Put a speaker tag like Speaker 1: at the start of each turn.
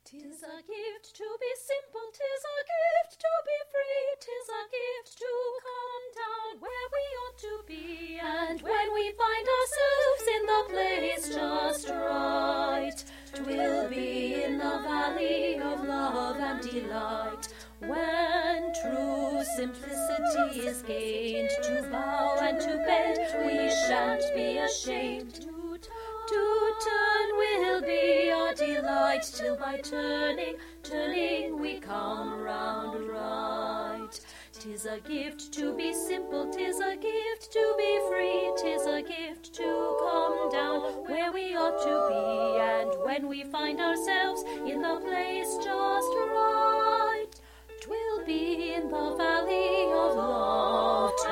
Speaker 1: 'Tis a gift to be simple, 'tis a gift to be free, 'tis a gift to come down where we ought to be. And when we find ourselves in the place just right, 'twill be in the valley of love and delight, when true simplicity is gained, to bow and to bend we shan't be ashamed. To turn will be our delight, till by turning we come round right. 'Tis a gift to be simple, 'tis a gift to be free, 'tis a gift to come down where we ought to be. And when we find ourselves in the place just right, 'twill be in the valley of love